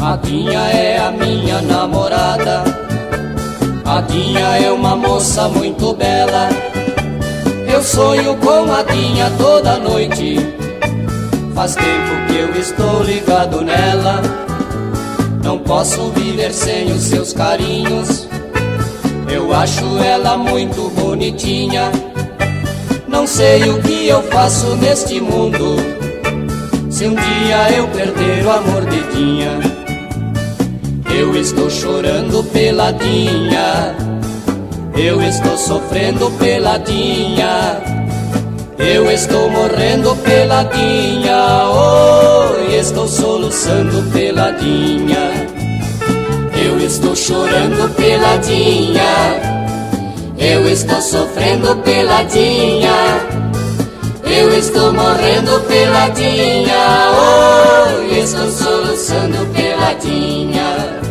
A Dinha é a minha namorada. A Dinha é uma moça muito bela. Eu sonho com a Dinha toda noite. Faz tempo que eu estou ligado nela. Não posso viver sem os seus carinhos. Eu acho ela muito bonitinha. Não sei o que eu faço neste mundo se um dia eu perder o amor de Dinha. Eu estou chorando pela Dinha. Eu estou sofrendo pela Dinha. Eu estou morrendo pela Dinha. Oh, estou soluçando pela Dinha. Eu estou chorando pela Dinha. Eu estou sofrendo pela Dinha. Eu estou morrendo pela Dinha. Oh, estou soluçando pela Dinha.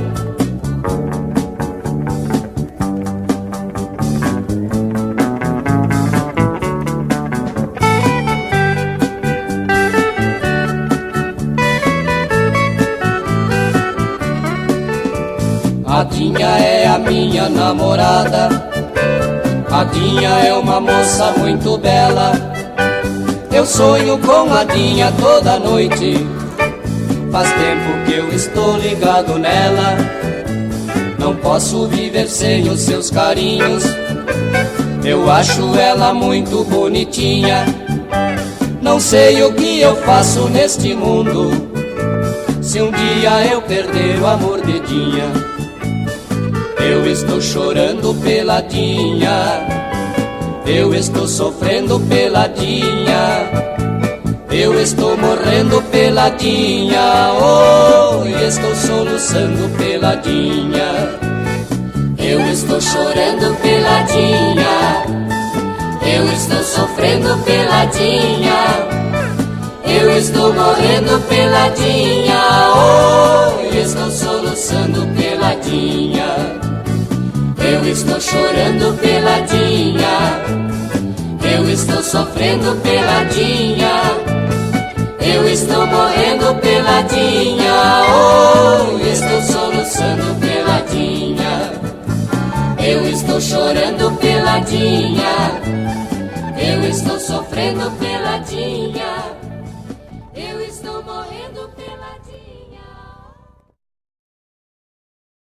A Dinha é a minha namorada. A Dinha é uma moça muito bela. Eu sonho com a Dinha toda noite. Faz tempo que eu estou ligado nela. Não posso viver sem os seus carinhos. Eu acho ela muito bonitinha. Não sei o que eu faço neste mundo se um dia eu perder o amor de Dinha. Eu estou chorando pela Dinha. Eu estou sofrendo pela Dinha. Eu estou morrendo pela Dinha. Oh, estou soluçando pela Dinha. Eu estou chorando pela Dinha. Eu estou sofrendo pela Dinha. Eu estou morrendo pela Dinha. Oh, estou soluçando pela Dinha. Eu estou chorando pela Dinha. Eu estou sofrendo pela Dinha. Eu estou morrendo pela Dinha. Oh, estou soluçando pela Dinha. Eu estou chorando pela Dinha. Eu estou sofrendo pela Dinha.